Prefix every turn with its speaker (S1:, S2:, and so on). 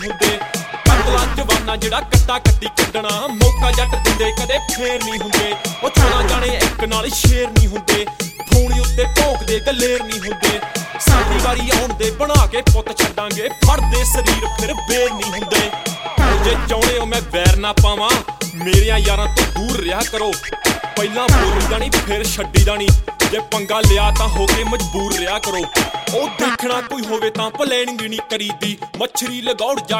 S1: ਹੁੰਦੇ ਕਤਲਾ ਜਵਾਨਾ ਜਿਹੜਾ ਕੱਟਾ ਕੱਟੀ ਕੱਢਣਾ ਮੌਕਾ ਜੱਟ ਦਿੰਦੇ ਕਦੇ ਫੇਰ ਨਹੀਂ ਹੁੰਦੇ ਉਹ 14 ਜਾਣੇ ਇੱਕ ਨਾਲ ਸ਼ੇਰ ਨਹੀਂ ਹੁੰਦੇ ਫੋਨ ਉੱਤੇ ਭੌਂਕਦੇ ਗਲੇਰ ਨਹੀਂ ਹੁੰਦੇ ਸਾਡੀ ਵਾਰੀ ਆਉਣ ਦੇ ਬਣਾ ਕੇ ਪੁੱਤ ਛੱਡਾਂਗੇ ਫੜਦੇ ਸਰੀਰ ਫਿਰ ਬੇਰ ਨਹੀਂ ਹੁੰਦੇ ਜੇ ਚਾਹੁੰਦੇ ਹੋ ਮੈਂ ਵੈਰ ਨਾ ਪਾਵਾਂ ਮੇਰੀਆਂ ਯਾਰਾਂ ਤੋਂ ਦੂਰ ਰਿਹਾ ਕਰੋ ਪਹਿਲਾਂ ਬੋਲੀਦਾ ਨਹੀਂ ਫਿਰ ਛੱਡੀਦਾ ਨਹੀਂ ਜੇ ਪੰਗਾ ਲਿਆ ਤਾਂ ਹੋ ਕੇ ਮਜਬੂਰ ਰਿਹਾ ਕਰੋ ਉਹ ਦੇਖਣਾ ਕੋਈ ਹੋਵੇ ਤਾਂ ਪਲੈਨਿੰਗ ਨਹੀਂ ਕਰੀਦੀ ਮੱਛਰੀ ਲਗਾਉਣ ਜਾ